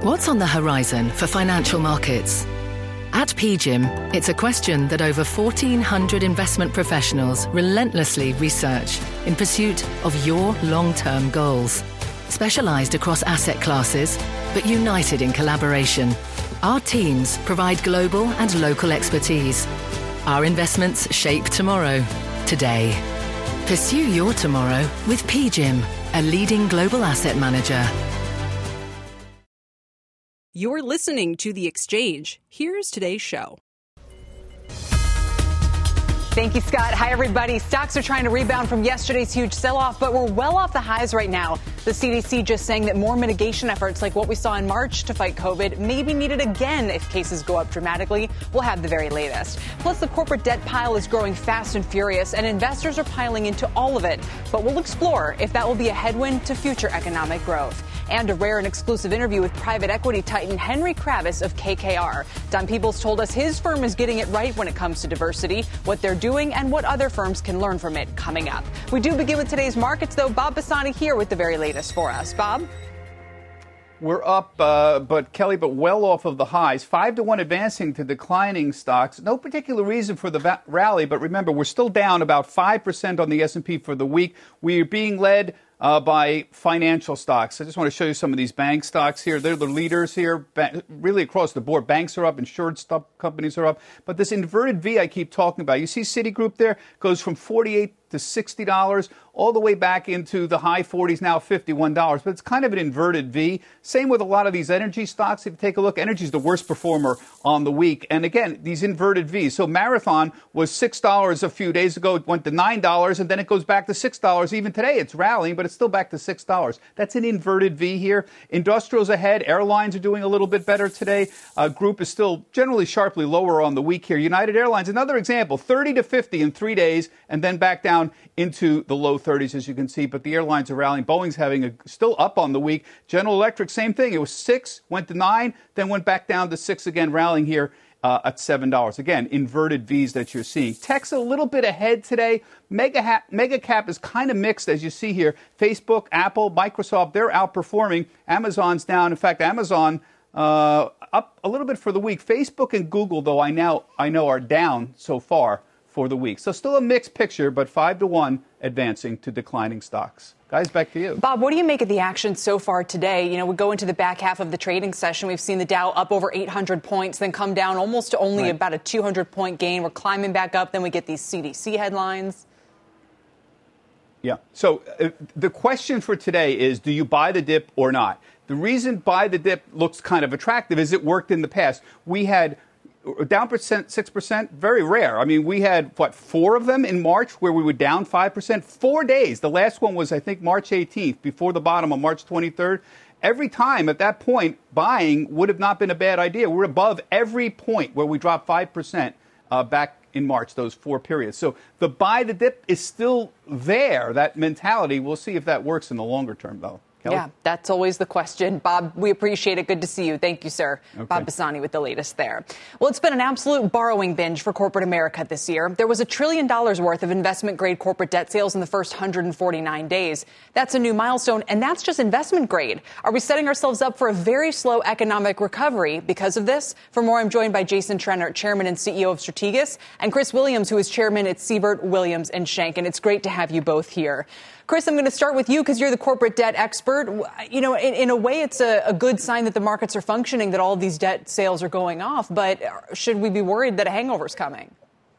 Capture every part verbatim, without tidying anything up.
What's on the horizon for financial markets? At P G I M, it's a question that over fourteen hundred investment professionals relentlessly research in pursuit of your long-term goals. Specialised across asset classes, but united in collaboration, our teams provide global and local expertise. Our investments shape tomorrow, today. Pursue your tomorrow with P G I M, a leading global asset manager. You're listening to The Exchange. Here's today's show. Thank you, Scott. Hi, everybody. Stocks are trying to rebound from yesterday's huge sell-off, but we're well off the highs right now. The C D C just saying that more mitigation efforts like what we saw in March to fight COVID may be needed again if cases go up dramatically. We'll have the very latest. Plus, the corporate debt pile is growing fast and furious, and investors are piling into all of it. But we'll explore if that will be a headwind to future economic growth. And a rare and exclusive interview with private equity titan Henry Kravis of K K R. Don Peebles told us his firm is getting it right when it comes to diversity, what they're doing, and what other firms can learn from it coming up. We do begin with today's markets, though. Bob Bassani here with the very latest for us. Bob? We're up, uh, but Kelly, but well off of the highs. Five to one advancing to declining stocks. No particular reason for the va- rally, but remember, we're still down about five percent on the S and P for the week. We're being led Uh, by financial stocks. I just want to show you some of these bank stocks here. They're the leaders here, ba- really across the board. Banks are up, insured stock companies are up. But this inverted V I keep talking about, you see Citigroup there goes from forty-eight to sixty dollars, all the way back into the high forties, now fifty-one dollars. But it's kind of an inverted V. Same with a lot of these energy stocks. If you take a look, energy is the worst performer on the week. And again, these inverted Vs. So Marathon was six dollars a few days ago. It went to nine dollars, and then it goes back to six dollars. Even today, it's rallying, but it's still back to six dollars. That's an inverted V here. Industrials ahead. Airlines are doing a little bit better today. Uh, group is still generally sharply lower on the week here. United Airlines, another example, thirty to fifty in three days, and then back down into the low thirties, as you can see. But the airlines are rallying. Boeing's having a still up on the week. General Electric, same thing. It was six, went to nine, then went back down to six again, rallying here uh, at seven dollars. Again, inverted Vs that you're seeing. Tech's a little bit ahead today. Mega, ha- mega cap is kind of mixed, as you see here. Facebook, Apple, Microsoft, they're outperforming. Amazon's down. In fact, Amazon uh, up a little bit for the week. Facebook and Google, though, I now I know are down so far for the week. So still a mixed picture, but five to one advancing to declining stocks. Guys, back to you. Bob, what do you make of the action so far today? You know, we go into the back half of the trading session. We've seen the Dow up over eight hundred points, then come down almost to only right. about a two hundred point gain. We're climbing back up. Then we get these C D C headlines. Yeah. So uh, the question for today is, do you buy the dip or not? The reason buy the dip looks kind of attractive is it worked in the past. We had down percent, six percent, very rare. I mean, we had, what, four of them in March where we were down five percent? Four days. The last one was, I think, March eighteenth, before the bottom on March twenty-third. Every time at that point, buying would have not been a bad idea. We're above every point where we dropped five percent uh, back in March, those four periods. So the buy the dip is still there, that mentality. We'll see if that works in the longer term, though. Kelly? Yeah, that's always the question. Bob, we appreciate it. Good to see you. Thank you, sir. Okay. Bob Bassani with the latest there. Well, it's been an absolute borrowing binge for corporate America this year. There was a trillion dollars worth of investment-grade corporate debt sales in the first one hundred forty-nine days. That's a new milestone, and that's just investment grade. Are we setting ourselves up for a very slow economic recovery because of this? For more, I'm joined by Jason Trenner, chairman and C E O of Strategas, and Chris Williams, who is chairman at Siebert, Williams and Shank. And it's great to have you both here. Chris, I'm going to start with you because you're the corporate debt expert. You know, in, in a way, it's a, a good sign that the markets are functioning, that all of these debt sales are going off. But should we be worried that a hangover is coming?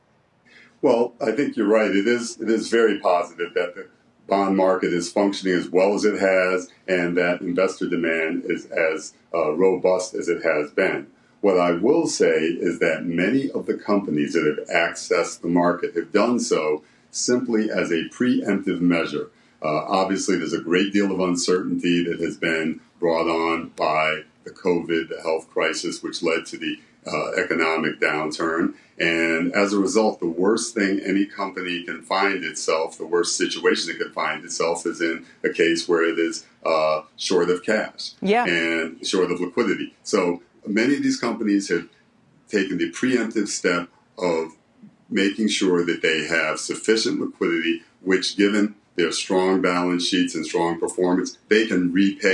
Well, I think you're right. It is it is very positive that the bond market is functioning as well as it has and that investor demand is as uh, robust as it has been. What I will say is that many of the companies that have accessed the market have done so simply as a preemptive measure. Uh, obviously, there's a great deal of uncertainty that has been brought on by the COVID, the health crisis, which led to the uh, economic downturn. And as a result, the worst thing any company can find itself, the worst situation it could find itself is in a case where it is uh, short of cash yeah. and short of liquidity. So many of these companies have taken the preemptive step of making sure that they have sufficient liquidity, which, given their strong balance sheets and strong performance, they can repay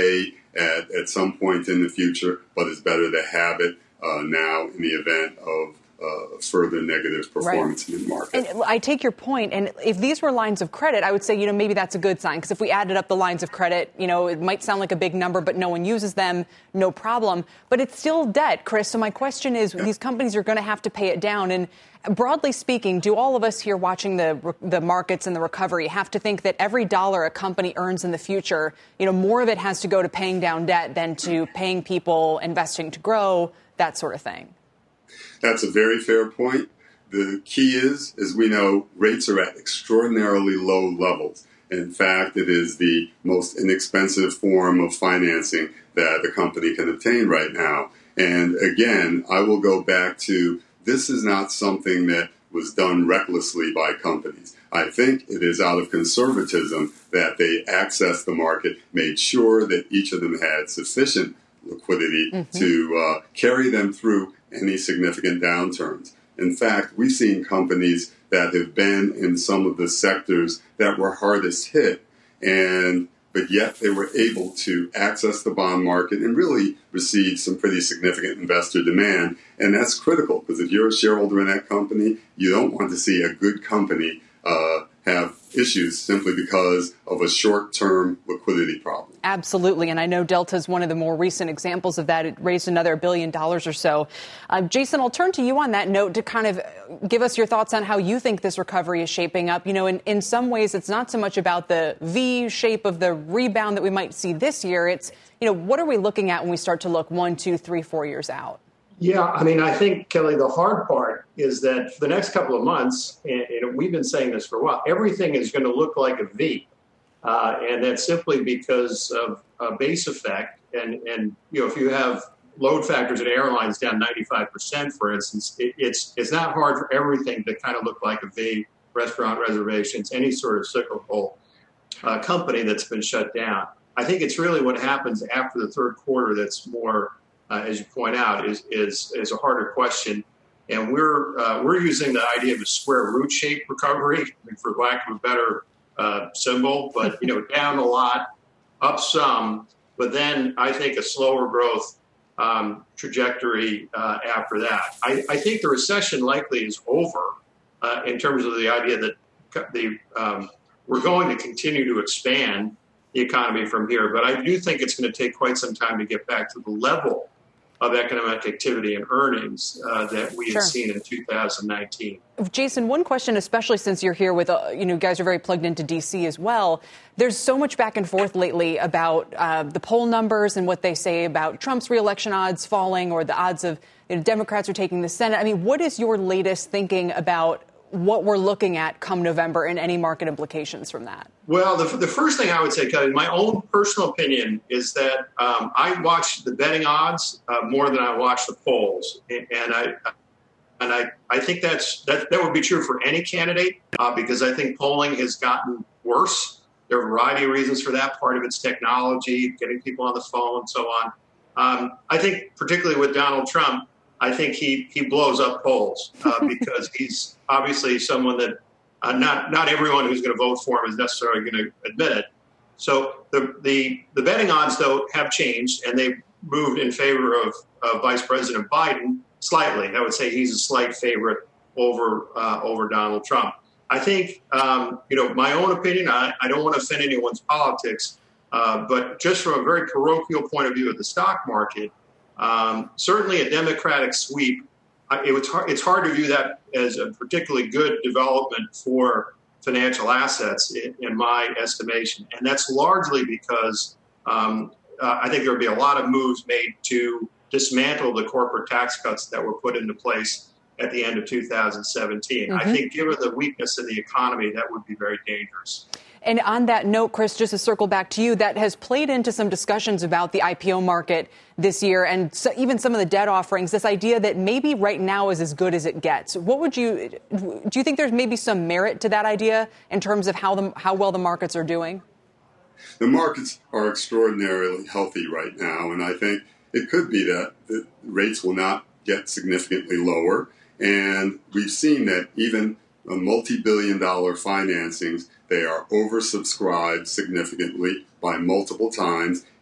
at, at some point in the future, but it's better to have it uh, now in the event of Uh, further negative performance right. in the market. And I take your point. And if these were lines of credit, I would say, you know, maybe that's a good sign. Because if we added up the lines of credit, you know, it might sound like a big number, but no one uses them, no problem. But it's still debt, Chris. So my question is, yeah. these companies are going to have to pay it down. And broadly speaking, do all of us here watching the the markets and the recovery have to think that every dollar a company earns in the future, you know, more of it has to go to paying down debt than to paying people, investing to grow, that sort of thing? That's a very fair point. The key is, as we know, rates are at extraordinarily low levels. In fact, it is the most inexpensive form of financing that the company can obtain right now. And again, I will go back to this is not something that was done recklessly by companies. I think it is out of conservatism that they accessed the market, made sure that each of them had sufficient liquidity mm-hmm. to uh, carry them through any significant downturns. In fact, we've seen companies that have been in some of the sectors that were hardest hit, and but yet they were able to access the bond market and really receive some pretty significant investor demand. And that's critical, because if you're a shareholder in that company, you don't want to see a good company uh, have issues simply because of a short-term liquidity problem. Absolutely. And I know Delta is one of the more recent examples of that. It raised another billion dollars or so. Uh, Jason, I'll turn to you on that note to kind of give us your thoughts on how you think this recovery is shaping up. You know, in, in some ways, it's not so much about the V shape of the rebound that we might see this year. It's, you know, what are we looking at when we start to look one, two, three, four years out? Yeah, I mean, I think, Kelly, the hard part is that for the next couple of months, and, and we've been saying this for a while, everything is going to look like a V. Uh, and that's simply because of a base effect. And, and, you know, if you have load factors at airlines down ninety-five percent, for instance, it, it's it's not hard for everything to kind of look like a V, restaurant reservations, any sort of cyclical uh, company that's been shut down. I think it's really what happens after the third quarter that's more, uh, as you point out, is, is, is a harder question. And we're uh, we're using the idea of a square root shape recovery, I mean, for lack of a better uh, symbol, but, you know, down a lot, up some, but then I think a slower growth um, trajectory uh, after that. I, I think the recession likely is over uh, in terms of the idea that the um, we're going to continue to expand the economy from here. But I do think it's going to take quite some time to get back to the level of economic activity and earnings uh, that we Sure. had seen in two thousand nineteen. Jason, one question, especially since you're here with, uh, you know, you guys are very plugged into D C as well. There's so much back and forth lately about uh, the poll numbers and what they say about Trump's reelection odds falling or the odds of you know, Democrats are taking the Senate. I mean, what is your latest thinking about what we're looking at come November and any market implications from that? Well, the, the first thing I would say, Kelly, my own personal opinion is that um, I watch the betting odds uh, more than I watch the polls, and, and I and I, I think that's that that would be true for any candidate uh, because I think polling has gotten worse. There are a variety of reasons for that. Part of it's technology, getting people on the phone, and so on. Um, I think particularly with Donald Trump, I think he he blows up polls uh, because he's obviously someone that uh, not not everyone who's going to vote for him is necessarily going to admit it. So the the the betting odds though have changed and they've moved in favor of uh, Vice President Biden slightly. I would say he's a slight favorite over uh, over Donald Trump. I think um, you know my own opinion. I, I don't want to offend anyone's politics, uh, but just from a very parochial point of view of the stock market. Um, certainly a Democratic sweep, it was hard, it's hard to view that as a particularly good development for financial assets, in, in my estimation. And that's largely because um, uh, I think there will be a lot of moves made to dismantle the corporate tax cuts that were put into place at the end of two thousand seventeen. Mm-hmm. I think given the weakness in the economy, that would be very dangerous. And on that note, Chris, just to circle back to you, that has played into some discussions about the I P O market this year and so even some of the debt offerings, this idea that maybe right now is as good as it gets. What would you do you think there's maybe some merit to that idea in terms of how the how well the markets are doing? The markets are extraordinarily healthy right now, and I think it could be that the rates will not get significantly lower. And we've seen that even a multi-billion dollar financings, they are oversubscribed significantly by multiple times.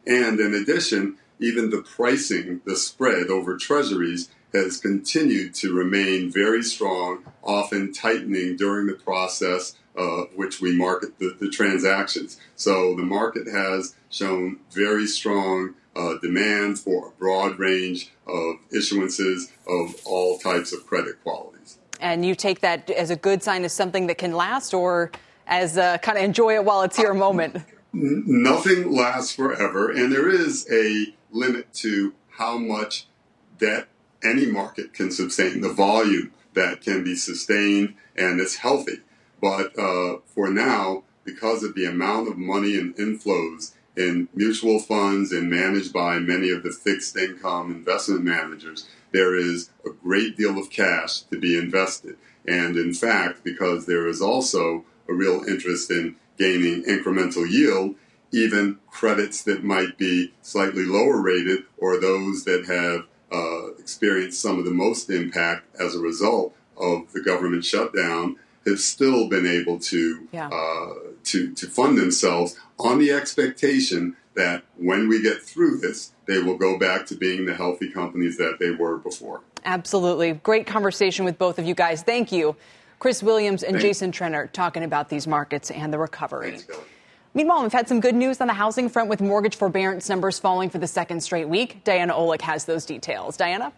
And in addition, even the pricing, the spread over treasuries has continued to remain very strong, often tightening during the process uh, which we market the, the transactions. So the market has shown very strong uh, demand for a broad range of issuances of all types of credit qualities. And you take that as a good sign, as something that can last, or as uh, kind of enjoy it while it's here a moment? N- nothing lasts forever, and there is a limit to how much debt any market can sustain, the volume that can be sustained, and it's healthy. But uh, for now, because of the amount of money and inflows in mutual funds and managed by many of the fixed income investment managers, there is a great deal of cash to be invested. And in fact, because there is also a real interest in gaining incremental yield, even credits that might be slightly lower rated or those that have uh, experienced some of the most impact as a result of the government shutdown have still been able to yeah. uh, to to fund themselves on the expectation that when we get through this, they will go back to being the healthy companies that they were before. Absolutely. Great conversation with both of you guys. Thank you. Chris Williams and Thanks. Jason Trenner talking about these markets and the recovery. Thanks, Kelly. Meanwhile, we've had some good news on the housing front with mortgage forbearance numbers falling for the second straight week. Diana Olick has those details. Diana?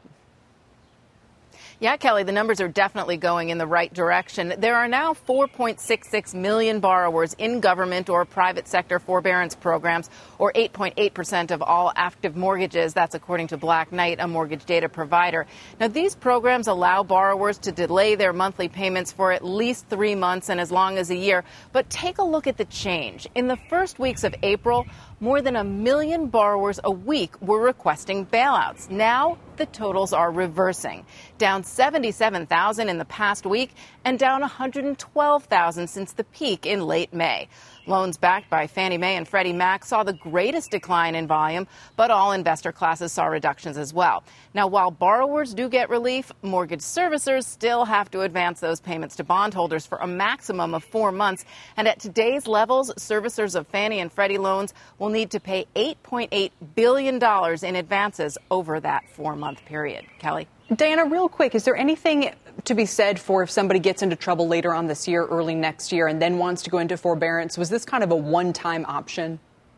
Yeah, Kelly, the numbers are definitely going in the right direction. There are now four point six six million borrowers in government or private sector forbearance programs, or eight point eight percent of all active mortgages. That's according to Black Knight, a mortgage data provider. Now, these programs allow borrowers to delay their monthly payments for at least three months and as long as a year. But take a look at the change. In the first weeks of April, more than a million borrowers a week were requesting bailouts. Now, the totals are reversing, down seventy-seven thousand in the past week and down one hundred twelve thousand since the peak in late May. Loans backed by Fannie Mae and Freddie Mac saw the greatest decline in volume, but all investor classes saw reductions as well. Now, while borrowers do get relief, mortgage servicers still have to advance those payments to bondholders for a maximum of four months. And at today's levels, servicers of Fannie and Freddie loans will need to pay eight point eight billion dollars in advances over that four-month period. Kelly? Diana, real quick, is there anything to be said for if somebody gets into trouble later on this year, early next year, and then wants to go into forbearance? Was this kind of a one-time option?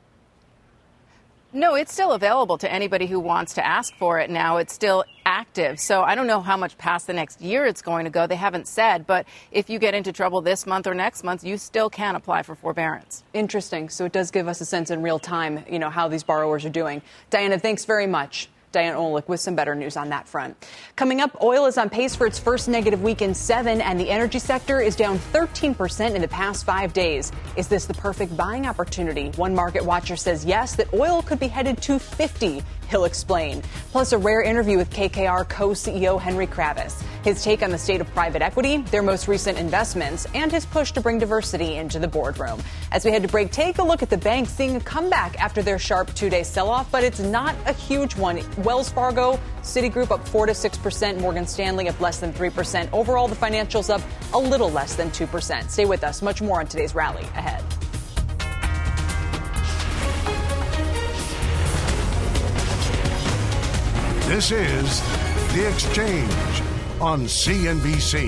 No, it's still available to anybody who wants to ask for it now. It's still active. So I don't know how much past the next year it's going to go. They haven't said. But if you get into trouble this month or next month, you still can apply for forbearance. Interesting. So it does give us a sense in real time, you know, how these borrowers are doing. Diana, thanks very much. Diana Olick with some better news on that front. Coming up, oil is on pace for its first negative week in seven, and the energy sector is down thirteen percent in the past five days. Is this the perfect buying opportunity? One market watcher says yes, that oil could be headed to fifty. He'll explain. Plus, a rare interview with K K R co-C E O Henry Kravis. His take on the state of private equity, their most recent investments, and his push to bring diversity into the boardroom. As we head to break, take a look at the banks seeing a comeback after their sharp two-day sell-off, but it's not a huge one. Wells Fargo, Citigroup up four to six percent, Morgan Stanley up less than three percent. Overall, the financials up a little less than two percent. Stay with us. Much more on today's rally ahead. This is The Exchange on C N B C.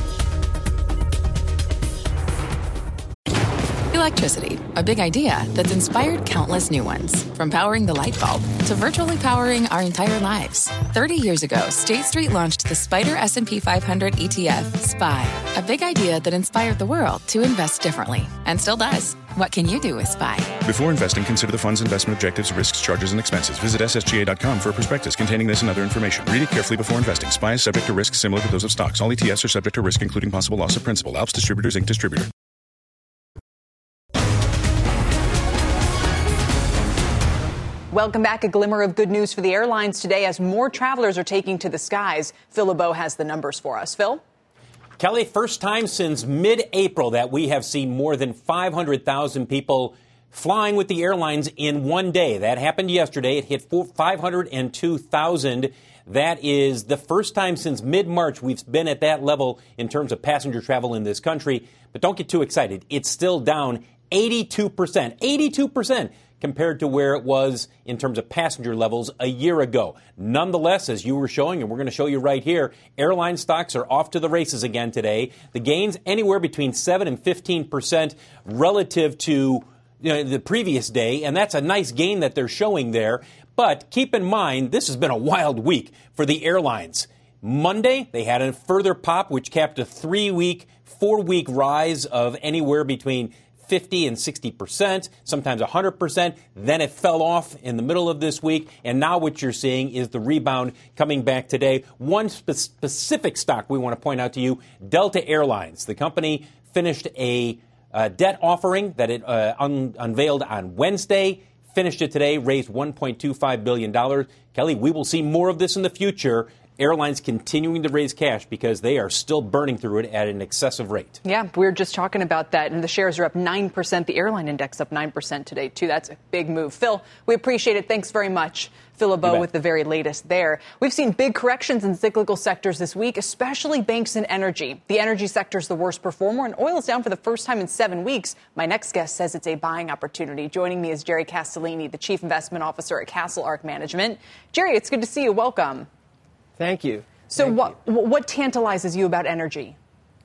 Electricity, a big idea that's inspired countless new ones. From powering the light bulb to virtually powering our entire lives. thirty years ago, State Street launched the Spider S and P five hundred E T F, S P Y. A big idea that inspired the world to invest differently. And still does. What can you do with S P Y? Before investing, consider the fund's investment objectives, risks, charges, and expenses. Visit S S G A dot com for a prospectus containing this and other information. Read it carefully before investing. S P Y is subject to risks similar to those of stocks. All E T Fs are subject to risk, including possible loss of principal. Alps Distributors, Incorporated. Distributor. Welcome back. A glimmer of good news for the airlines today as more travelers are taking to the skies. Phil LeBeau has the numbers for us. Phil? Kelly, first time since mid-April that we have seen more than five hundred thousand people flying with the airlines in one day. That happened yesterday. It hit five hundred two thousand. That is the first time since mid-March we've been at that level in terms of passenger travel in this country. But don't get too excited. It's still down eighty-two percent. eighty-two percent compared to where it was in terms of passenger levels a year ago. Nonetheless, as you were showing, and we're going to show you right here, airline stocks are off to the races again today. The gains anywhere between seven and fifteen percent relative to you know, the previous day, and that's a nice gain that they're showing there. But keep in mind, this has been a wild week for the airlines. Monday, they had a further pop, which capped a three-week, four-week rise of anywhere between fifty and sixty percent, sometimes one hundred percent. Then it fell off in the middle of this week. And now what you're seeing is the rebound coming back today. One spe- specific stock we want to point out to you, Delta Airlines. The company finished a uh, debt offering that it uh, un- unveiled on Wednesday. Finished it today, raised one point two five billion dollars. Kelly, we will see more of this in the future. Airlines continuing to raise cash because they are still burning through it at an excessive rate. Yeah, we were just talking about that, and the shares are up nine percent. The airline index up nine percent today, too. That's a big move. Phil, we appreciate it. Thanks very much. Phil LeBeau with the very latest there. We've seen big corrections in cyclical sectors this week, especially banks and energy. The energy sector is the worst performer, and oil is down for the first time in seven weeks. My next guest says it's a buying opportunity. Joining me is Jerry Castellini, the Chief Investment Officer at Castle Ark Management. Jerry, it's good to see you. Welcome. Thank you. So Thank what you. what tantalizes you about energy?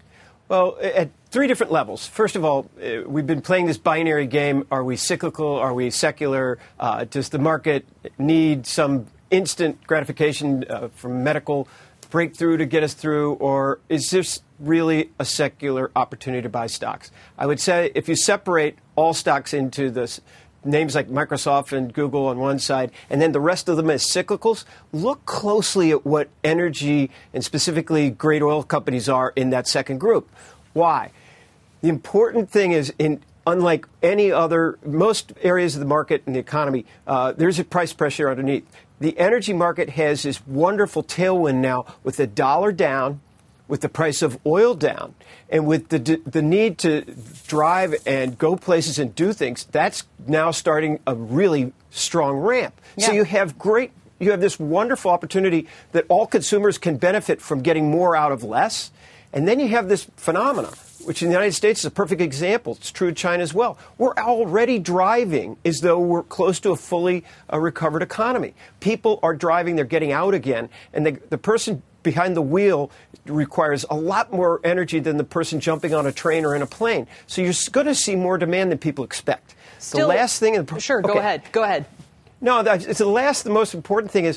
Well, at three different levels. First of all, uh, we've been playing this binary game. Are we cyclical? Are we secular? Uh, does the market need some instant gratification uh, from medical breakthrough to get us through? Or is this really a secular opportunity to buy stocks? I would say if you separate all stocks into this, names like Microsoft and Google on one side, and then the rest of them as cyclicals, look closely at what energy and specifically great oil companies are in that second group. Why? The important thing is, in unlike any other, most areas of the market and the economy, uh, there's a price pressure underneath. The energy market has this wonderful tailwind now with the dollar down, with the price of oil down, and with the the need to drive and go places and do things, that's now starting a really strong ramp. Yeah. So you have great, you have this wonderful opportunity that all consumers can benefit from getting more out of less. And then you have this phenomenon, which in the United States is a perfect example. It's true in China as well. We're already driving as though we're close to a fully uh, recovered economy. People are driving, they're getting out again, and the, the person behind the wheel requires a lot more energy than the person jumping on a train or in a plane. So you're going to see more demand than people expect. Still, the last thing... Sure, okay. go ahead. Go ahead. No, it's the last, the most important thing is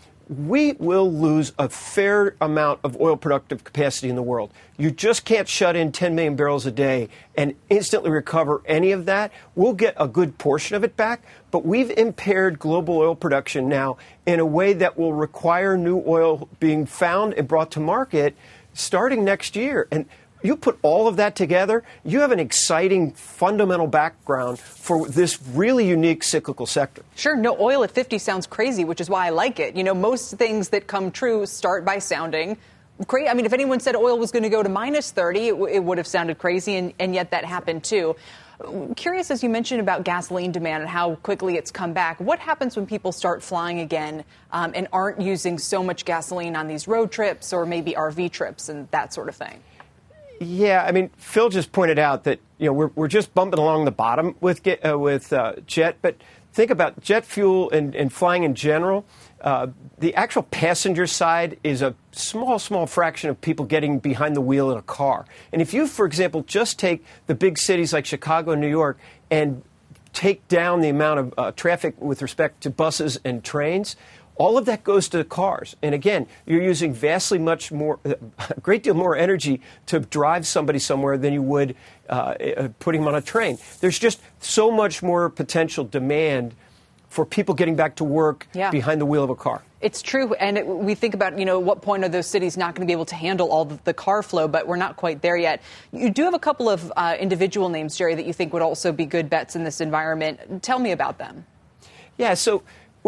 we will lose a fair amount of oil productive capacity in the world. You just can't shut in ten million barrels a day and instantly recover any of that. We'll get a good portion of it back, but we've impaired global oil production now in a way that will require new oil being found and brought to market starting next year. And you put all of that together, you have an exciting fundamental background for this really unique cyclical sector. Sure. No oil at fifty sounds crazy, which is why I like it. You know, most things that come true start by sounding great. I mean, if anyone said oil was going to go to minus thirty, it, w- it would have sounded crazy, and, and yet that happened too. Curious, as you mentioned about gasoline demand and how quickly it's come back, what happens when people start flying again um, and aren't using so much gasoline on these road trips or maybe R V trips and that sort of thing? Yeah, I mean, Phil just pointed out that, you know, we're we're just bumping along the bottom with uh, with uh, jet, but think about jet fuel and, and flying in general. Uh, the actual passenger side is a small, small fraction of people getting behind the wheel in a car. And if you, for example, just take the big cities like Chicago and New York and take down the amount of uh, traffic with respect to buses and trains, all of that goes to cars. And again, you're using vastly much more, a great deal more energy to drive somebody somewhere than you would uh, putting them on a train. There's just so much more potential demand for people getting back to work yeah. behind the wheel of a car. It's true. And it, we think about, you know, at what point are those cities not going to be able to handle all the, the car flow, but we're not quite there yet. You do have a couple of uh, individual names, Jerry, that you think would also be good bets in this environment. Tell me about them. Yeah, so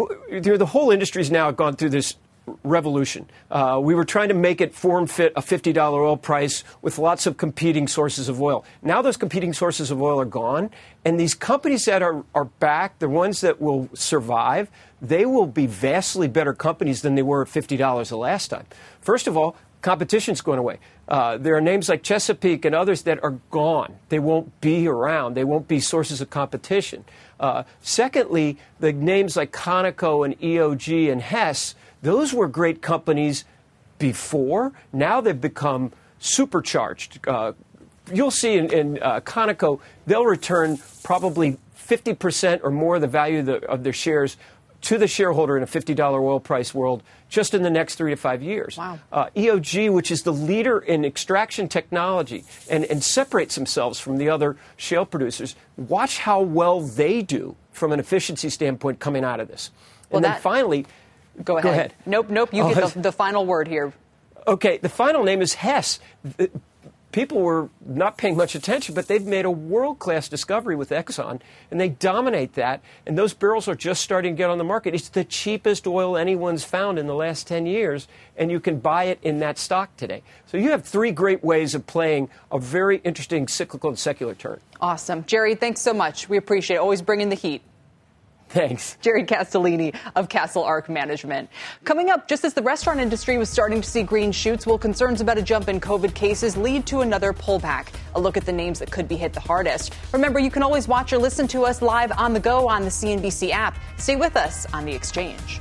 the whole industry's now gone through this revolution. Uh, we were trying to make it form fit a fifty dollars oil price with lots of competing sources of oil. Now those competing sources of oil are gone, and these companies that are, are back, the ones that will survive, they will be vastly better companies than they were at fifty dollars the last time. First of all, competition's going away. Uh, there are names like Chesapeake and others that are gone. They won't be around. They won't be sources of competition. Uh, secondly, the names like Conoco and E O G and Hess, those were great companies before. Now they've become supercharged. Uh, you'll see in, in uh, Conoco, they'll return probably fifty percent or more of the value of, the, of their shares to the shareholder in a fifty dollar oil price world just in the next three to five years. Wow. Uh, E O G, which is the leader in extraction technology and, and separates themselves from the other shale producers, watch how well they do from an efficiency standpoint coming out of this. Well, and then that, finally, go ahead. Go ahead. Nope, nope. You Oh, get the, the final word here. Okay, the final name is Hess. The, people were not paying much attention, but they've made a world-class discovery with Exxon, and they dominate that, and those barrels are just starting to get on the market. It's the cheapest oil anyone's found in the last ten years, and you can buy it in that stock today. So you have three great ways of playing a very interesting cyclical and secular turn. Awesome. Jerry, thanks so much. We appreciate it. Always bringing the heat. Thanks. Jerry Castellini of Castle Ark Management. Coming up, just as the restaurant industry was starting to see green shoots, will concerns about a jump in COVID cases lead to another pullback? A look at the names that could be hit the hardest. Remember, you can always watch or listen to us live on the go on the C N B C app. Stay with us on The Exchange.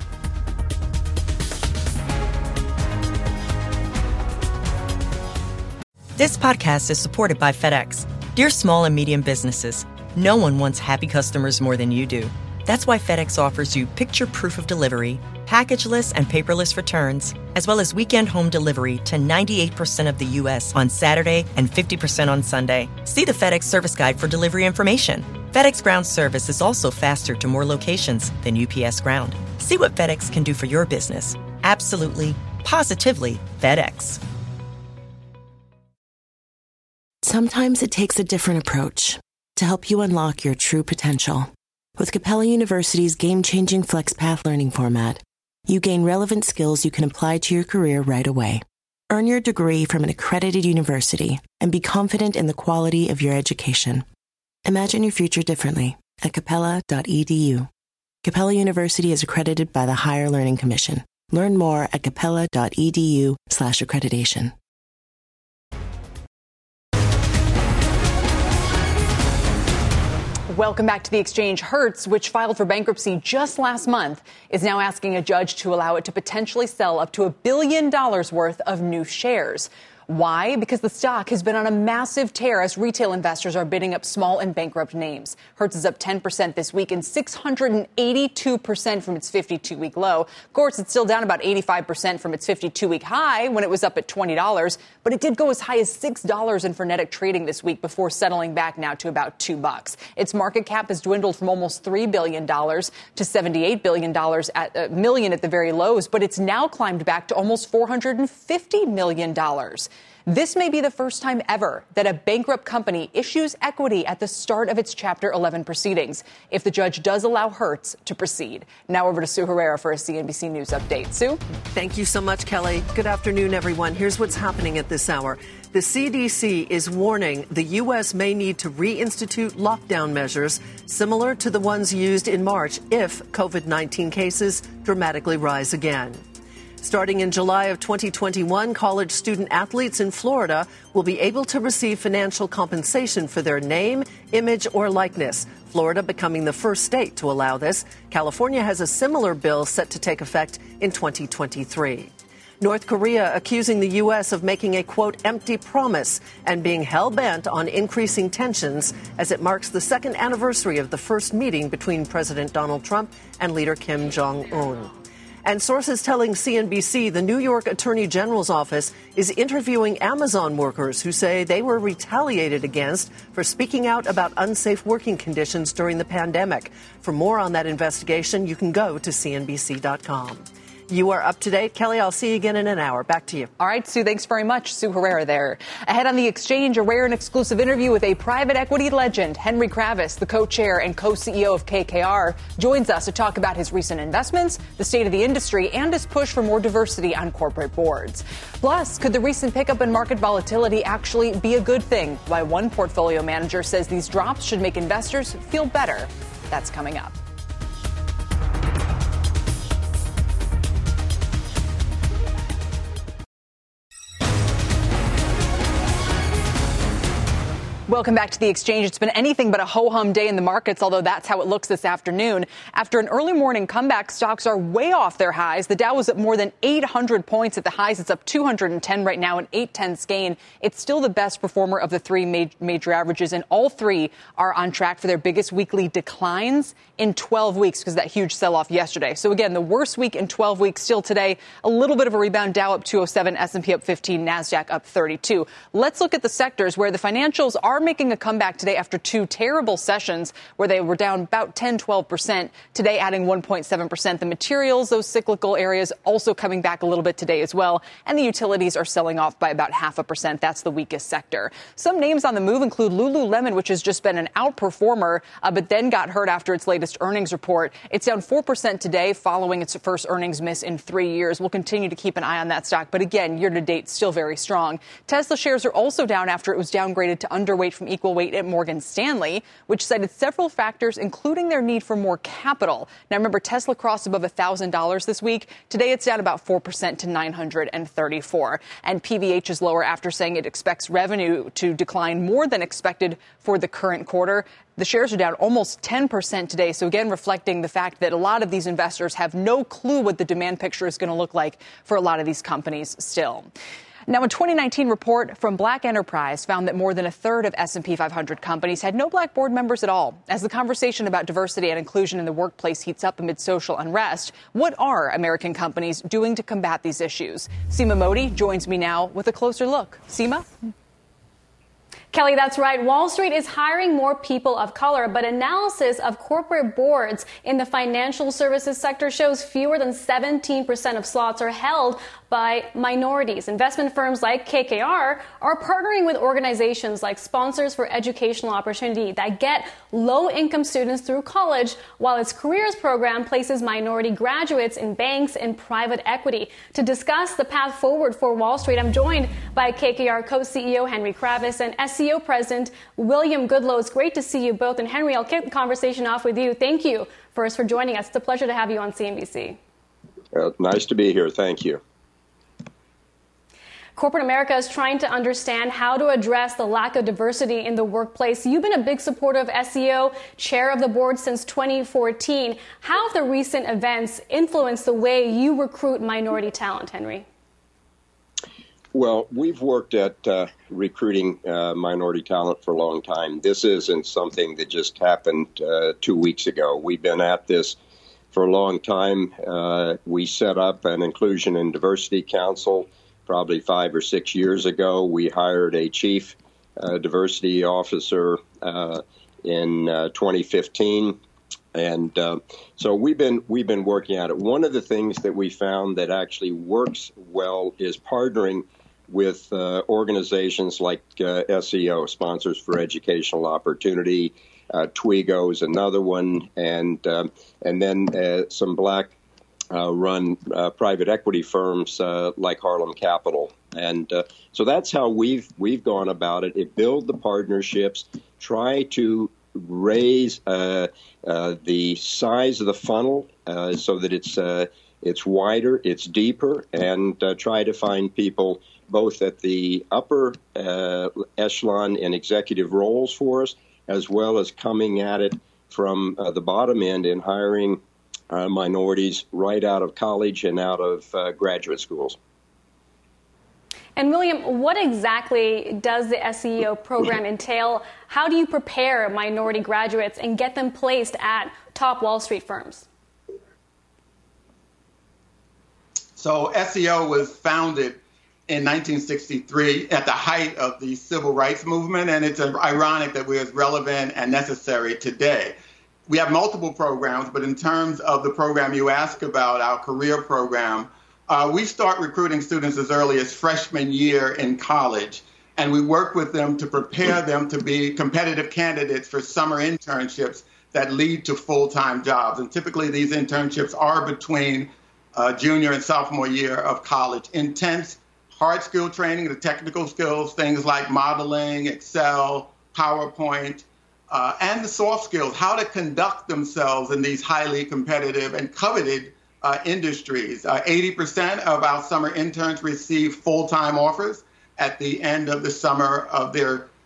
This podcast is supported by FedEx. Dear small and medium businesses, no one wants happy customers more than you do. That's why FedEx offers you picture proof of delivery, packageless and paperless returns, as well as weekend home delivery to ninety-eight percent of the U S on Saturday and fifty percent on Sunday. See the FedEx service guide for delivery information. FedEx Ground service is also faster to more locations than U P S Ground. See what FedEx can do for your business. Absolutely, positively FedEx. Sometimes it takes a different approach to help you unlock your true potential. With Capella University's game-changing FlexPath learning format, you gain relevant skills you can apply to your career right away. Earn your degree from an accredited university and be confident in the quality of your education. Imagine your future differently at capella dot e d u. Capella University is accredited by the Higher Learning Commission. Learn more at capella dot e d u slash accreditation. Welcome back to The Exchange. Hertz, which filed for bankruptcy just last month, is now asking a judge to allow it to potentially sell up to a billion dollars worth of new shares. Why? Because the stock has been on a massive tear as retail investors are bidding up small and bankrupt names. Hertz is up ten percent this week and six hundred eighty-two percent from its fifty-two week low. Of course, it's still down about eighty-five percent from its fifty-two week high when it was up at twenty dollars, but it did go as high as six dollars in frenetic trading this week before settling back now to about two bucks. Its market cap has dwindled from almost three billion dollars to seventy-eight billion dollars at a uh, million at the very lows, but it's now climbed back to almost four hundred fifty million dollars. This may be the first time ever that a bankrupt company issues equity at the start of its Chapter eleven proceedings, if the judge does allow Hertz to proceed. Now over to Sue Herrera for a C N B C News update. Sue? Thank you so much, Kelly. Good afternoon, everyone. Here's what's happening at this hour. The C D C is warning the U S may need to reinstitute lockdown measures similar to the ones used in March if COVID nineteen cases dramatically rise again. Starting in July of twenty twenty-one, college student athletes in Florida will be able to receive financial compensation for their name, image, or likeness. Florida becoming the first state to allow this. California has a similar bill set to take effect in twenty twenty-three. North Korea accusing the U S of making a, quote, empty promise and being hell-bent on increasing tensions as it marks the second anniversary of the first meeting between President Donald Trump and leader Kim Jong-un. And sources telling C N B C the New York Attorney General's office is interviewing Amazon workers who say they were retaliated against for speaking out about unsafe working conditions during the pandemic. For more on that investigation, you can go to C N B C dot com. You are up to date. Kelly, I'll see you again in an hour. Back to you. All right, Sue, thanks very much. Sue Herrera there. Ahead on The Exchange, a rare and exclusive interview with a private equity legend. Henry Kravis, the co-chair and co-C E O of K K R, joins us to talk about his recent investments, the state of the industry, and his push for more diversity on corporate boards. Plus, could the recent pickup in market volatility actually be a good thing? Why one portfolio manager says these drops should make investors feel better. That's coming up. Welcome back to The Exchange. It's been anything but a ho-hum day in the markets, although that's how it looks this afternoon. After an early morning comeback, stocks are way off their highs. The Dow was up more than eight hundred points at the highs. It's up two hundred ten right now, an eight tenths gain. It's still the best performer of the three ma- major averages, and all three are on track for their biggest weekly declines in twelve weeks because of that huge sell-off yesterday. So again, the worst week in twelve weeks. Still today, a little bit of a rebound. Dow up two oh seven, S and P up fifteen, NASDAQ up thirty-two. Let's look at the sectors where the financials are making a comeback today after two terrible sessions where they were down about ten, twelve percent. Today, adding one point seven percent. The materials, those cyclical areas, also coming back a little bit today as well. And the utilities are selling off by about half a percent. That's the weakest sector. Some names on the move include Lululemon, which has just been an outperformer, uh, but then got hurt after its latest earnings report. It's down four percent today following its first earnings miss in three years. We'll continue to keep an eye on that stock. But again, year to date, still very strong. Tesla shares are also down after it was downgraded to underweight from equal weight at Morgan Stanley, which cited several factors, including their need for more capital. Now, remember, Tesla crossed above one thousand dollars this week. Today, it's down about four percent to nine hundred thirty-four. And P V H is lower after saying it expects revenue to decline more than expected for the current quarter. The shares are down almost ten percent today. So again, reflecting the fact that a lot of these investors have no clue what the demand picture is going to look like for a lot of these companies still. Now, a twenty nineteen report from Black Enterprise found that more than a third of S and P five hundred companies had no black board members at all. As the conversation about diversity and inclusion in the workplace heats up amid social unrest, what are American companies doing to combat these issues? Seema Modi joins me now with a closer look. Seema? Kelly, that's right. Wall Street is hiring more people of color, but analysis of corporate boards in the financial services sector shows fewer than seventeen percent of slots are held by minorities. Investment firms like K K R are partnering with organizations like Sponsors for Educational Opportunity that get low-income students through college, while its Careers program places minority graduates in banks and private equity. To discuss the path forward for Wall Street, I'm joined by K K R co-C E O Henry Kravis and S E O President William Goodloe. It's great to see you both. And Henry, I'll kick the conversation off with you. Thank you first for joining us. It's a pleasure to have you on C N B C. Uh, nice to be here. Thank you. Corporate America is trying to understand how to address the lack of diversity in the workplace. You've been a big supporter of S E O, chair of the board since twenty fourteen. How have the recent events influenced the way you recruit minority talent, Henry? Well, we've worked at uh, recruiting uh, minority talent for a long time. This isn't something that just happened uh, two weeks ago. We've been at this for a long time. Uh, we set up an Inclusion and Diversity Council probably five or six years ago. We hired a chief uh, diversity officer uh, in uh, twenty fifteen. And uh, so we've been we've been working at it. One of the things that we found that actually works well is partnering with uh, organizations like uh, S E O, Sponsors for Educational Opportunity. Uh, Twigo is another one, and um, and then uh, some black uh, run uh, private equity firms uh, like Harlem Capital, and uh, so that's how we've we've gone about it. It build the partnerships, try to raise uh, uh, the size of the funnel uh, so that it's uh, it's wider, it's deeper, and uh, try to find people both at the upper uh, echelon in executive roles for us, as well as coming at it from uh, the bottom end in hiring uh, minorities right out of college and out of uh, graduate schools. And William, what exactly does the S E O program entail? How do you prepare minority graduates and get them placed at top Wall Street firms? So S E O was founded in nineteen sixty-three at the height of the civil rights movement, and it's ironic that we're as relevant and necessary today. We have multiple programs, but in terms of the program you asked about, our career program, uh, we start recruiting students as early as freshman year in college, and we work with them to prepare them to be competitive candidates for summer internships that lead to full-time jobs. And typically these internships are between uh, junior and sophomore year of college. Intense hard skill training, the technical skills, things like modeling, Excel, PowerPoint, uh, and the soft skills, how to conduct themselves in these highly competitive and coveted uh, industries. Uh, eighty percent of our summer interns receive full-time offers at the end of the summer of their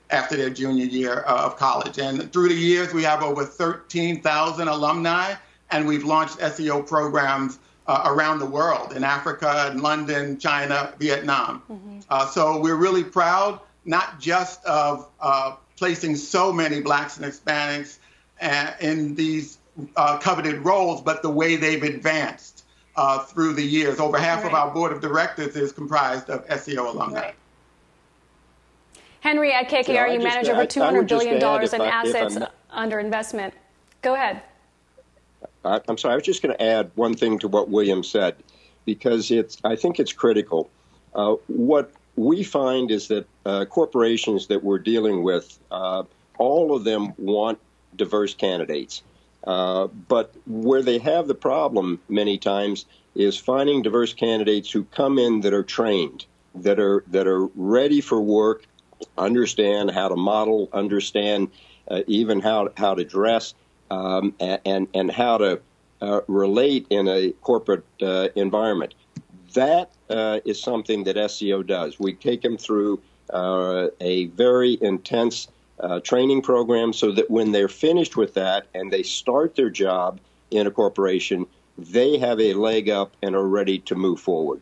after their junior year uh, of college. And through the years, we have over thirteen thousand alumni, and we've launched S E O programs uh, around the world, in Africa, in London, China, Vietnam. Mm-hmm. Uh, so we're really proud, not just of uh, placing so many Blacks and Hispanics uh, in these uh, coveted roles, but the way they've advanced uh, through the years. Over half right. of our board of directors is comprised of S E O alumni. Right. Henry, at K K R, yeah, you manage over two hundred billion dollars in I, assets under investment. Go ahead. I, I'm sorry. I was just going to add one thing to what William said, because it's. I think it's critical. Uh, what we find is that uh, corporations that we're dealing with, uh, all of them want diverse candidates. Uh, but where they have the problem many times is finding diverse candidates who come in that are trained, that are that are ready for work, understand how to model, understand uh, even how how to dress, um, and and how to uh, relate in a corporate uh, environment. That uh, is something that S E O does. We take them through uh, a very intense uh, training program so that when they're finished with that and they start their job in a corporation, they have a leg up and are ready to move forward.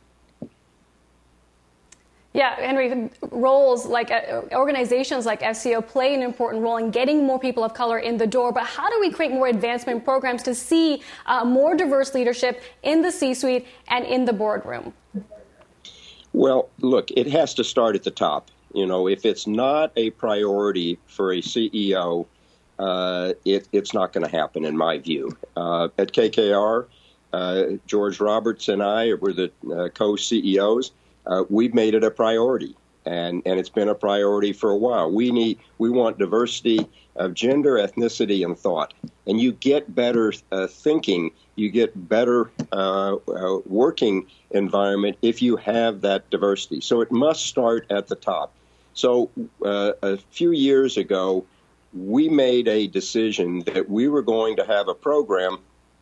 Yeah, Henry, roles like uh, organizations like S E O play an important role in getting more people of color in the door. But how do we create more advancement programs to see uh, more diverse leadership in the C-suite and in the boardroom? Well, look, it has to start at the top. You know, if it's not a priority for a C E O, uh, it, it's not going to happen, in my view. Uh, at K K R, uh, George Roberts and I were the uh, co-C E Os. Uh, we've made it a priority, and, and it's been a priority for a while. We need, we want diversity of gender, ethnicity, and thought. And you get better uh, thinking, you get better uh, uh, working environment if you have that diversity. So it must start at the top. So uh, a few years ago, we made a decision that we were going to have a program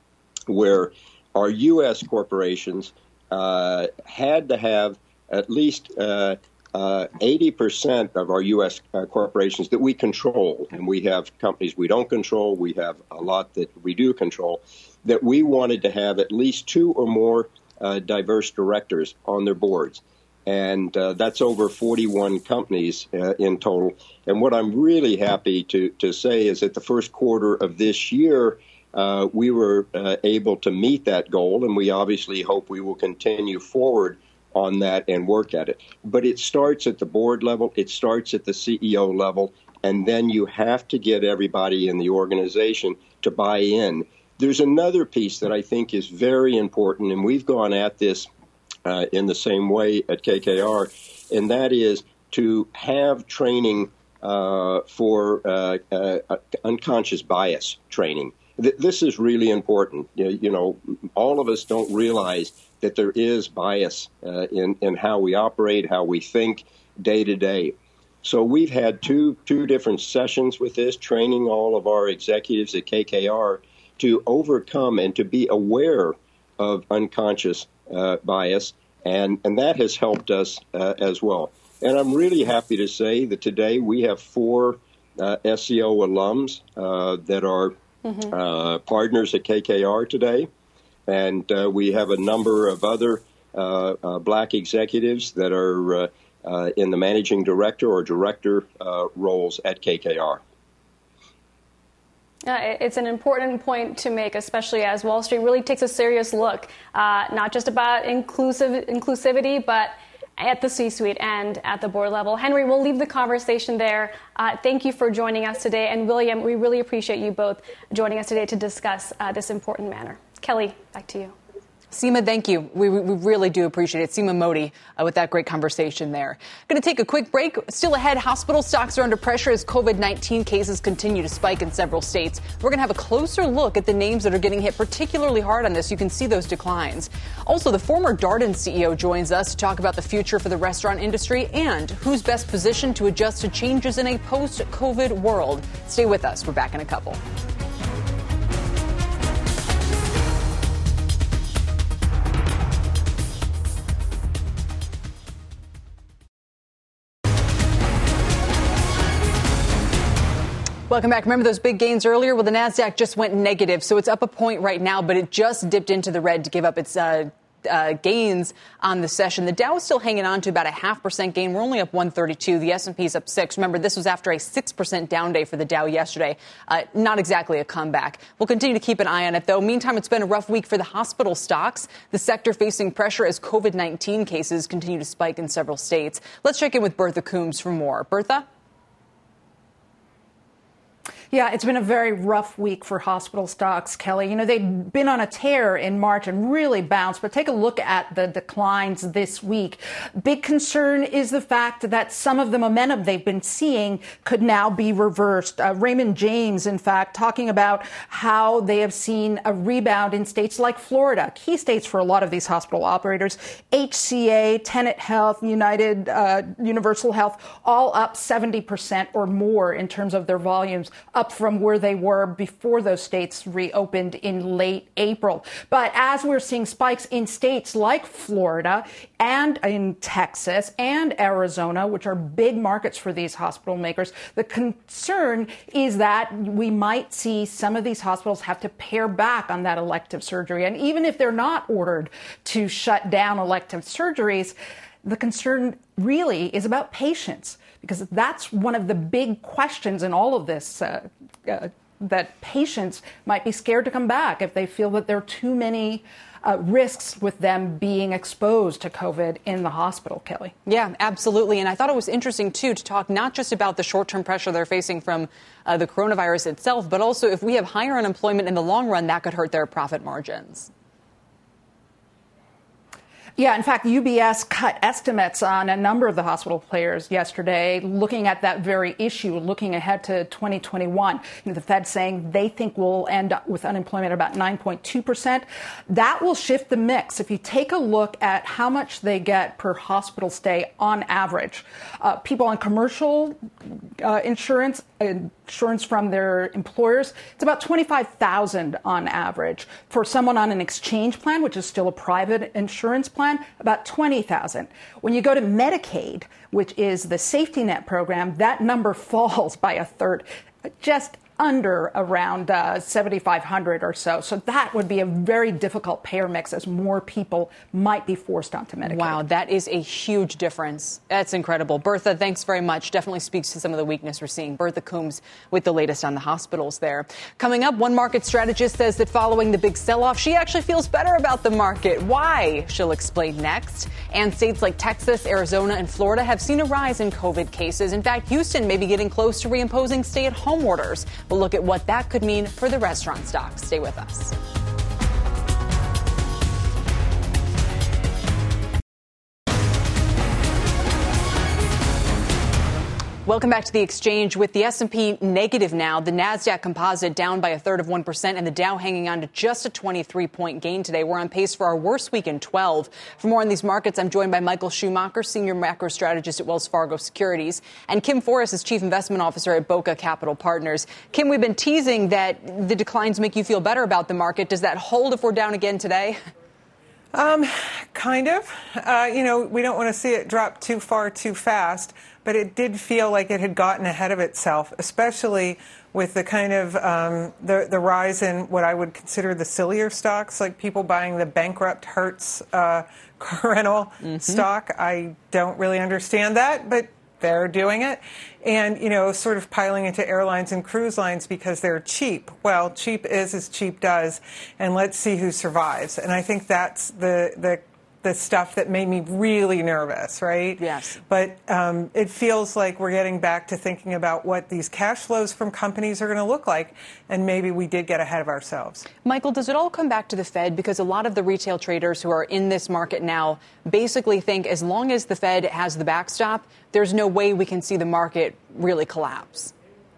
where our U S corporations uh, had to have at least uh, uh, eighty percent of our U S uh, corporations that we control, and we have companies we don't control, we have a lot that we do control, that we wanted to have at least two or more uh, diverse directors on their boards. And uh, that's over forty-one companies uh, in total. And what I'm really happy to, to say is that the first quarter of this year, uh, we were uh, able to meet that goal, and we obviously hope we will continue forward on that and work at it. But it starts at the board level, it starts at the C E O level, and then you have to get everybody in the organization to buy in. There's another piece that I think is very important, and we've gone at this uh, in the same way at K K R, and that is to have training uh, for uh, uh, unconscious bias training. Th- this is really important. You, you know, all of us don't realize that there is bias uh, in, in how we operate, how we think day to day. So we've had two two different sessions with this, training all of our executives at K K R to overcome and to be aware of unconscious uh, bias, and, and that has helped us uh, as well. And I'm really happy to say that today we have four uh, S E O alums uh, that are mm-hmm. uh, partners at K K R today. And uh, we have a number of other uh, uh, black executives that are uh, uh, in the managing director or director uh, roles at K K R. Uh, it's an important point to make, especially as Wall Street really takes a serious look, uh, not just about inclusive inclusivity, but at the C-suite and at the board level. Henry, we'll leave the conversation there. Uh, thank you for joining us today. And William, we really appreciate you both joining us today to discuss uh, this important matter. Kelly, back to you. Seema, thank you. We, we really do appreciate it. Seema Modi uh, with that great conversation there. Going to take a quick break. Still ahead, hospital stocks are under pressure as COVID nineteen cases continue to spike in several states. We're going to have a closer look at the names that are getting hit particularly hard on this. You can see those declines. Also, the former Darden C E O joins us to talk about the future for the restaurant industry and who's best positioned to adjust to changes in a post-COVID world. Stay with us. We're back in a couple. Welcome back. Remember those big gains earlier? Well, the NASDAQ just went negative, so it's up a point right now, but it just dipped into the red to give up its uh, uh, gains on the session. The Dow is still hanging on to about a half percent gain. We're only up one thirty-two. The S and P is up six. Remember, this was after a six percent down day for the Dow yesterday. Uh, not exactly a comeback. We'll continue to keep an eye on it, though. Meantime, it's been a rough week for the hospital stocks. The sector facing pressure as COVID nineteen cases continue to spike in several states. Let's check in with Bertha Coombs for more. Bertha? Yeah, it's been a very rough week for hospital stocks, Kelly. You know, they'd been on a tear in March and really bounced, but take a look at the declines this week. Big concern is the fact that some of the momentum they've been seeing could now be reversed. Uh, Raymond James, in fact, talking about how they have seen a rebound in states like Florida, key states for a lot of these hospital operators. H C A, Tenet Health, United, uh, Universal Health, all up seventy percent or more in terms of their volumes, up from where they were before those states reopened in late April. But as we're seeing spikes in states like Florida and in Texas and Arizona, which are big markets for these hospital makers, the concern is that we might see some of these hospitals have to pare back on that elective surgery. And even if they're not ordered to shut down elective surgeries, the concern really is about patients, because that's one of the big questions in all of this, uh, uh, that patients might be scared to come back if they feel that there are too many uh, risks with them being exposed to COVID in the hospital, Kelly. Yeah, absolutely. And I thought it was interesting, too, to talk not just about the short-term pressure they're facing from uh, the coronavirus itself, but also if we have higher unemployment in the long run, that could hurt their profit margins. Yeah, in fact, U B S cut estimates on a number of the hospital players yesterday, looking at that very issue, looking ahead to twenty twenty-one. You know, the Fed saying they think we'll end up with unemployment about nine point two percent. That will shift the mix. If you take a look at how much they get per hospital stay on average, uh, people on commercial uh, insurance, insurance from their employers, it's about twenty-five thousand dollars on average. For someone on an exchange plan, which is still a private insurance plan, about twenty thousand dollars. When you go to Medicaid, which is the safety net program, that number falls by a third, just under around uh, seventy-five hundred dollars or so. So that would be a very difficult payer mix, as more people might be forced onto Medicaid. Wow, that is a huge difference. That's incredible. Bertha, thanks very much. Definitely speaks to some of the weakness we're seeing. Bertha Coombs with the latest on the hospitals there. Coming up, one market strategist says that following the big sell-off, she actually feels better about the market. Why? She'll explain next. And states like Texas, Arizona, and Florida have seen a rise in COVID cases. In fact, Houston may be getting close to reimposing stay-at-home orders. We'll look at what that could mean for the restaurant stocks. Stay with us. Welcome back to the exchange. With the S and P negative now, the NASDAQ composite down by a third of one percent, and the Dow hanging on to just a twenty-three point gain today. We're on pace for our worst week in twelve. For more on these markets, I'm joined by Michael Schumacher, senior macro strategist at Wells Fargo Securities, and Kim Forrest is chief investment officer at Boca Capital Partners. Kim, we've been teasing that the declines make you feel better about the market. Does that hold if we're down again today? Um, kind of. Uh, you know, we don't want to see it drop too far too fast, but it did feel like it had gotten ahead of itself, especially with the kind of um, the, the rise in what I would consider the sillier stocks, like people buying the bankrupt Hertz uh, car rental mm-hmm. stock. I don't really understand that, but they're doing it. And, you know, sort of piling into airlines and cruise lines because they're cheap. Well, cheap is as cheap does, and let's see who survives. And I think that's the the the stuff that made me really nervous, right? Yes. But um, it feels like we're getting back to thinking about what these cash flows from companies are going to look like, and maybe we did get ahead of ourselves. Michael, does it all come back to the Fed? Because a lot of the retail traders who are in this market now basically think as long as the Fed has the backstop, there's no way we can see the market really collapse.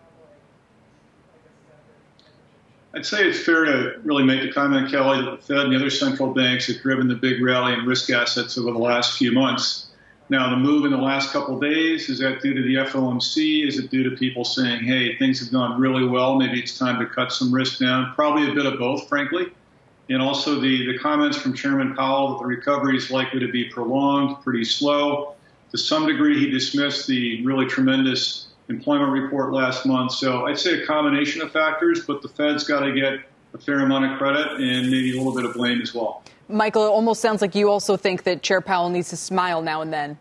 I'd say it's fair to really make the comment, Kelly, that the Fed and the other central banks have driven the big rally in risk assets over the last few months. Now, the move in the last couple of days, is that due to the F O M C? Is it due to people saying, hey, things have gone really well, maybe it's time to cut some risk down? Probably a bit of both, frankly. And also the, the comments from Chairman Powell that the recovery is likely to be prolonged, pretty slow. To some degree, he dismissed the really tremendous employment report last month. So I'd say a combination of factors, but the Fed's got to get a fair amount of credit and maybe a little bit of blame as well. Michael, it almost sounds like you also think that Chair Powell needs to smile now and then.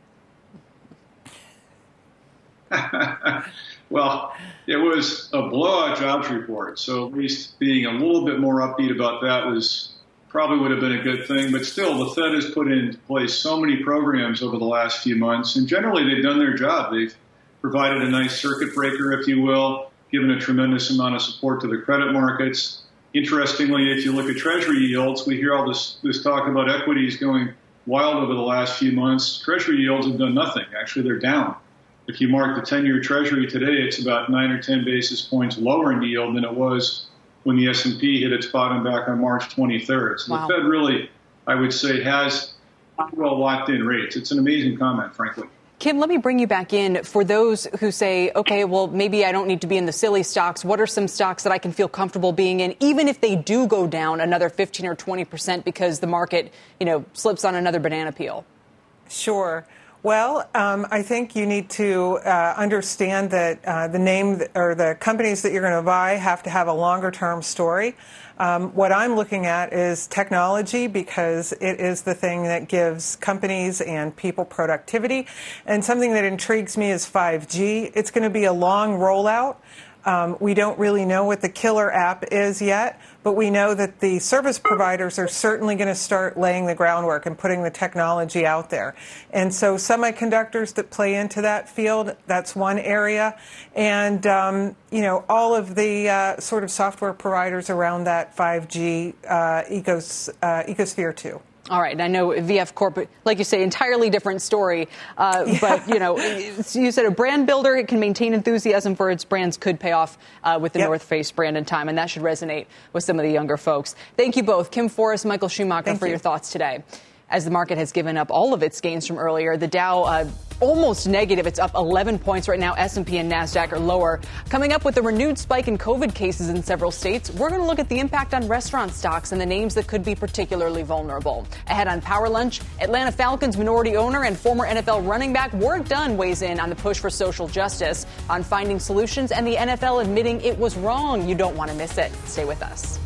Well, it was a blowout jobs report, so at least being a little bit more upbeat about that was probably would have been a good thing. But still, the Fed has put in place so many programs over the last few months, and generally they've done their job. They've provided a nice circuit breaker, if you will, given a tremendous amount of support to the credit markets. Interestingly, if you look at Treasury yields, we hear all this, this talk about equities going wild over the last few months. Treasury yields have done nothing. Actually, they're down. If you mark the ten-year Treasury today, it's about nine or ten basis points lower in yield than it was when the S and P hit its bottom back on March twenty-third. So wow. The Fed really, I would say, has well locked in rates. It's an amazing comment, frankly. Kim, let me bring you back in. For those who say, OK, well, maybe I don't need to be in the silly stocks. What are some stocks that I can feel comfortable being in, even if they do go down another fifteen or twenty percent because the market, you know, slips on another banana peel? Sure. Well, um, I think you need to uh, understand that uh, the name or the companies that you're going to buy have to have a longer term story. Um, what I'm looking at is technology, because it is the thing that gives companies and people productivity. And something that intrigues me is five G. It's going to be a long rollout. Um, we don't really know what the killer app is yet, but we know that the service providers are certainly going to start laying the groundwork and putting the technology out there. And so semiconductors that play into that field, that's one area. And, um, you know, all of the uh, sort of software providers around that five G uh, ecos, uh, ecosphere too. All right. And I know V F Corp, like you say, entirely different story. Uh, yeah. But, you know, you said a brand builder, it can maintain enthusiasm for its brands, could pay off uh, with the yep. North Face brand in time. And that should resonate with some of the younger folks. Thank you both, Kim Forrest, Michael Schumacher, Thank for you. your thoughts today. As the market has given up all of its gains from earlier, the Dow uh, almost negative. It's up eleven points right now. S and P and NASDAQ are lower. Coming up with a renewed spike in COVID cases in several states, we're going to look at the impact on restaurant stocks and the names that could be particularly vulnerable. Ahead on Power Lunch, Atlanta Falcons minority owner and former N F L running back Warrick Dunn weighs in on the push for social justice, on finding solutions, and the N F L admitting it was wrong. You don't want to miss it. Stay with us.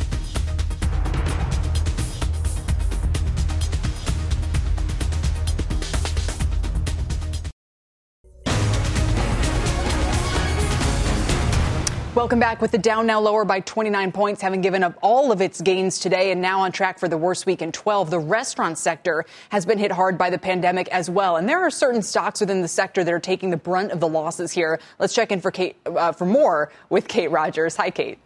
Welcome back. With the Dow now lower by twenty-nine points, having given up all of its gains today and now on track for the worst week in twelve. The restaurant sector has been hit hard by the pandemic as well. And there are certain stocks within the sector that are taking the brunt of the losses here. Let's check in for Kate, uh, for more with Kate Rogers. Hi, Kate.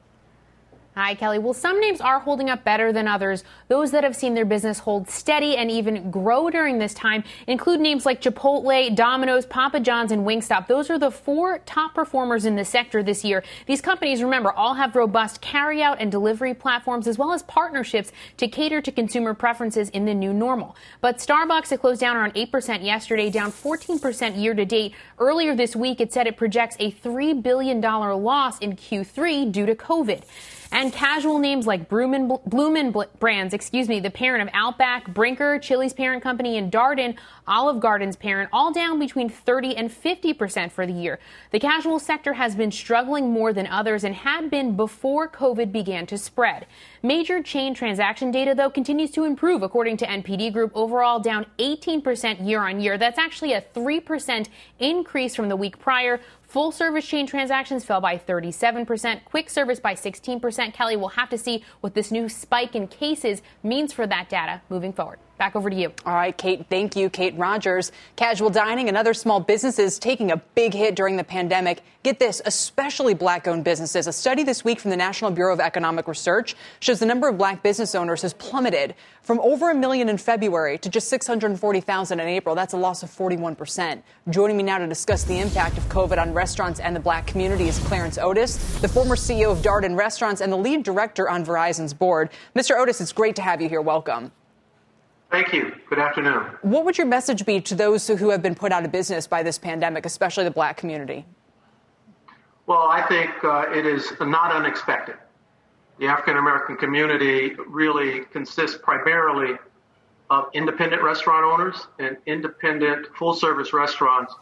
Hi, Kelly. Well, some names are holding up better than others. Those that have seen their business hold steady and even grow during this time include names like Chipotle, Domino's, Papa John's, and Wingstop. Those are the four top performers in the sector this year. These companies, remember, all have robust carryout and delivery platforms as well as partnerships to cater to consumer preferences in the new normal. But Starbucks, it closed down around eight percent yesterday, down fourteen percent year to date. Earlier this week, it said it projects a three billion dollars loss in Q three due to COVID. And casual names like Bloomin' Bloomin' Brands, excuse me, the parent of Outback, Brinker, Chili's parent company, and Darden, Olive Garden's parent, all down between thirty and fifty percent for the year. The casual sector has been struggling more than others and had been before COVID began to spread. Major chain transaction data, though, continues to improve, according to N P D Group, overall down eighteen percent year on year. That's actually a three percent increase from the week prior. Full service chain transactions fell by thirty-seven percent, quick service by sixteen percent. Kelly, we'll have to see what this new spike in cases means for that data moving forward. Back over to you. All right, Kate. Thank you, Kate Rogers. Casual dining and other small businesses taking a big hit during the pandemic. Get this, especially black-owned businesses. A study this week from the National Bureau of Economic Research shows the number of black business owners has plummeted from over a million in February to just six hundred forty thousand in April. That's a loss of forty-one percent. Joining me now to discuss the impact of COVID on restaurants and the black community is Clarence Otis, the former C E O of Darden Restaurants and the lead director on Verizon's board. Mister Otis, it's great to have you here. Welcome. Thank you. Good afternoon. What would your message be to those who have been put out of business by this pandemic, especially the black community? Well, I think uh, it is not unexpected. The African-American community really consists primarily of independent restaurant owners, and independent full-service restaurants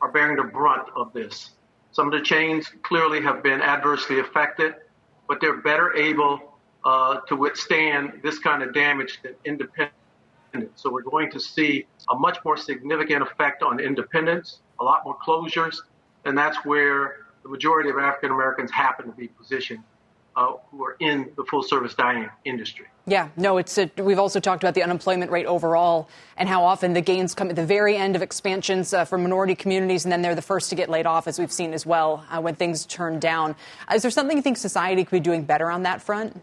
are bearing the brunt of this. Some of the chains clearly have been adversely affected, but they're better able uh, to withstand this kind of damage than independents. So we're going to see a much more significant effect on independents, a lot more closures, and that's where the majority of African Americans happen to be positioned, uh, who are in the full-service dining industry. Yeah, no, it's a, we've also talked about the unemployment rate overall and how often the gains come at the very end of expansions uh, for minority communities, and then they're the first to get laid off, as we've seen as well, uh, when things turn down. Is there something you think society could be doing better on that front?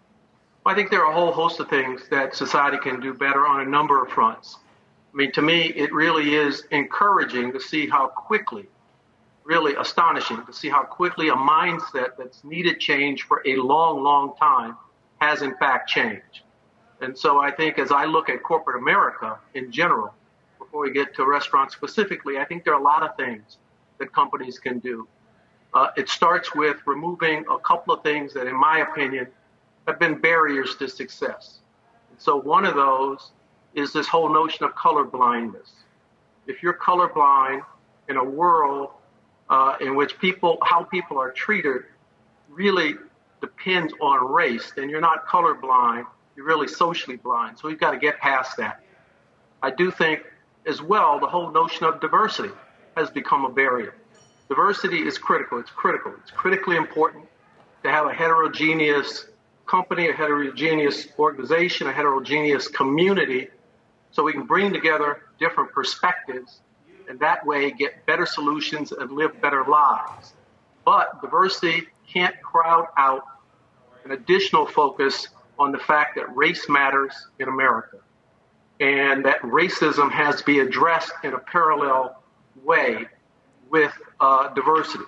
I think there are a whole host of things that society can do better on a number of fronts. I mean, to me, it really is encouraging to see how quickly, really astonishing to see how quickly a mindset that's needed change for a long, long time has in fact changed. And so I think as I look at corporate America in general, before we get to restaurants specifically, I think there are a lot of things that companies can do. Uh, it starts with removing a couple of things that, in my opinion, have been barriers to success. And so one of those is this whole notion of color blindness. If you're colorblind in a world uh, in which people, how people are treated really depends on race, then you're not colorblind, you're really socially blind. So we've got to get past that. I do think as well, the whole notion of diversity has become a barrier. Diversity is critical. It's critical. It's critically important to have a heterogeneous company, a heterogeneous organization, a heterogeneous community, so we can bring together different perspectives and that way get better solutions and live better lives. But diversity can't crowd out an additional focus on the fact that race matters in America and that racism has to be addressed in a parallel way with uh, diversity.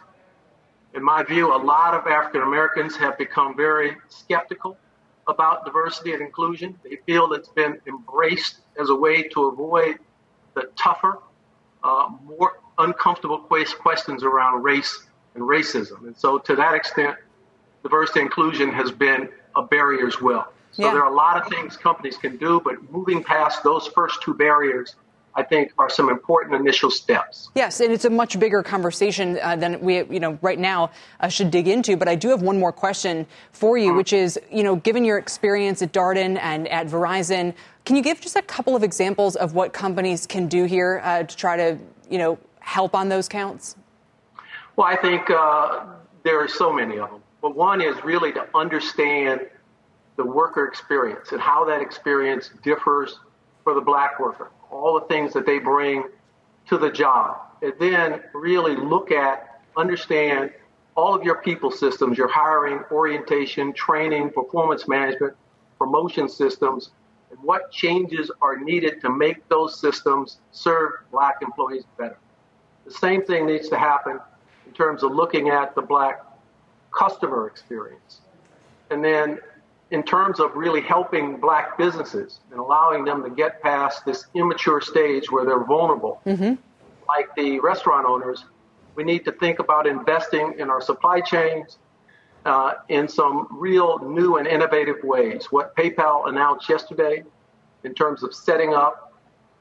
In my view, a lot of African Americans have become very skeptical about diversity and inclusion. They feel it's been embraced as a way to avoid the tougher, uh, more uncomfortable questions around race and racism. And so to that extent, diversity and inclusion has been a barrier as well. So yeah. There are a lot of things companies can do, but moving past those first two barriers, I think, are some important initial steps. Yes, and it's a much bigger conversation uh, than we, you know, right now uh, should dig into. But I do have one more question for you, which is, you know, given your experience at Darden and at Verizon, can you give just a couple of examples of what companies can do here uh, to try to, you know, help on those counts? Well, I think uh, there are so many of them. But one is really to understand the worker experience and how that experience differs for the black worker, all the things that they bring to the job. And then really look at, understand all of your people systems, your hiring, orientation, training, performance management, promotion systems, and what changes are needed to make those systems serve black employees better. The same thing needs to happen in terms of looking at the black customer experience. And then in terms of really helping black businesses and allowing them to get past this immature stage where they're vulnerable, mm-hmm. like the restaurant owners, we need to think about investing in our supply chains uh, in some real new and innovative ways. What PayPal announced yesterday in terms of setting up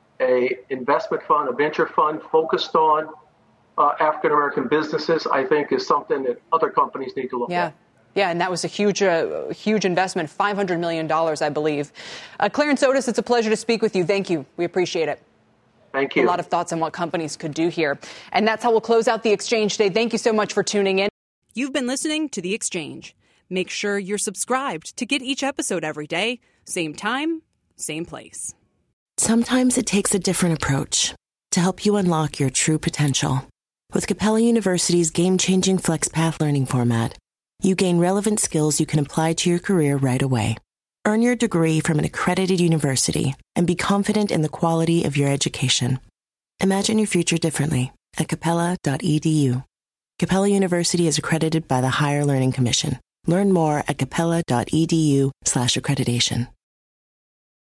a investment fund, a venture fund focused on uh, African-American businesses, I think is something that other companies need to look yeah. at. Yeah, and that was a huge, uh, huge investment, five hundred million dollars, I believe. Uh, Clarence Otis, it's a pleasure to speak with you. Thank you. We appreciate it. Thank you. A lot of thoughts on what companies could do here. And that's how we'll close out The Exchange today. Thank you so much for tuning in. You've been listening to The Exchange. Make sure you're subscribed to get each episode every day, same time, same place. Sometimes it takes a different approach to help you unlock your true potential. With Capella University's game-changing FlexPath learning format, you gain relevant skills you can apply to your career right away. Earn your degree from an accredited university and be confident in the quality of your education. Imagine your future differently at capella dot e d u. Capella University is accredited by the Higher Learning Commission. Learn more at capella dot e d u slash accreditation.